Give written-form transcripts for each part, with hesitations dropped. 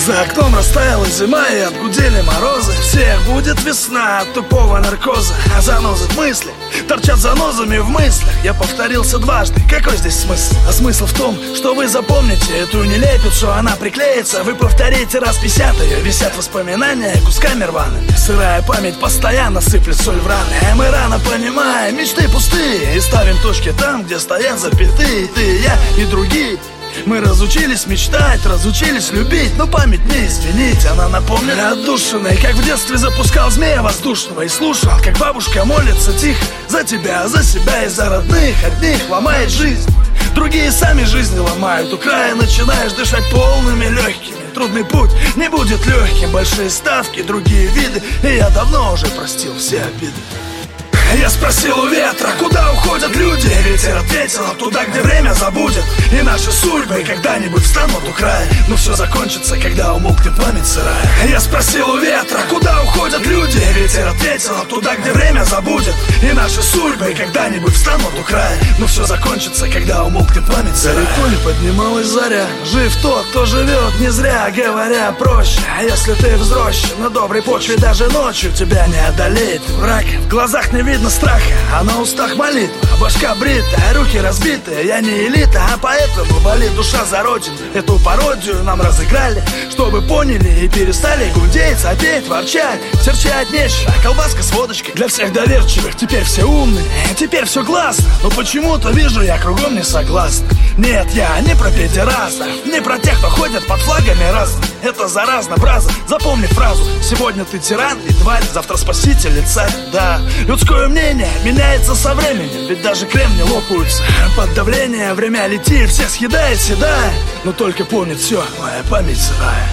За окном растаяла зима и отгудели морозы. Всех будет весна от тупого наркоза. А занозы в мысли торчат занозами в мыслях. Я повторился дважды, какой здесь смысл? А смысл в том, что вы запомните эту нелепицу. Она приклеится, вы повторите раз 50. Ее висят воспоминания кусками рваными. Сырая память постоянно сыплет соль в раны. А мы рано понимаем, мечты пустые, и ставим точки там, где стоят запятые. Ты, я и другие. Мы разучились мечтать, разучились любить. Но память не изменить, она напомнит отдушиной, как в детстве запускал змея воздушного и слушал, как бабушка молится тихо за тебя, за себя и за родных. Одних ломает жизнь, другие сами жизни ломают. У края начинаешь дышать полными легкими. Трудный путь не будет легким, большие ставки, другие виды, и я давно уже простил все обиды. Я спросил у ветра, куда уходят люди. Ветер ответил, туда, где время забудет. И наши судьбы когда-нибудь встанут у края. Но все закончится, когда умолкнет память сырая. Я спросил у ветра, куда уходят люди. Ветер ответил, туда, где время забудет. И наши судьбы когда-нибудь встанут у края. Но все закончится, когда умолкнет память сырая. За рекой поднималась заря. Жив тот, кто живет не зря, говоря проще. А если ты взросший на доброй почве, даже ночью тебя не одолеет враг. В глазах не видно страха, а на устах молитва. Башка бритая, руки разбитые. Я не элита, а поэтому болит душа за родину. Эту пародию нам разыграли, чтобы поняли и перестали гудеть, сопеть, ворчать, серчать нечего. Колбаска с водочкой для всех доверчивых. Теперь все умные, теперь все классно. Но почему-то вижу, я кругом не согласен. Нет, я не про педерастов, не про тех, кто ходят под флагами разными. Это заразно, браза, запомни фразу. Сегодня ты тиран и тварь, завтра спаситель и царь. Да, людское мнение меняется со временем, ведь даже кремни лопаются под давление. Время летит, всех съедает седая, но только помнит все, моя память сырая.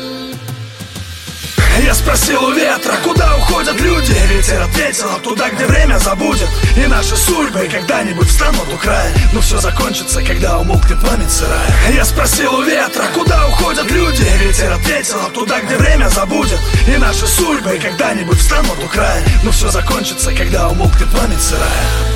Я спросил у ветра, куда уходят люди. Ветер ответил, туда, где время забудет. И наши судьбы когда-нибудь встанут у края. Но все закончится, когда умолкнет память сырая. Я спросил у ветра, куда уходят люди. Ветер ответил, туда, где время забудет. И наши судьбы когда-нибудь встанут у края. Но все закончится, когда умолкнет память сырая.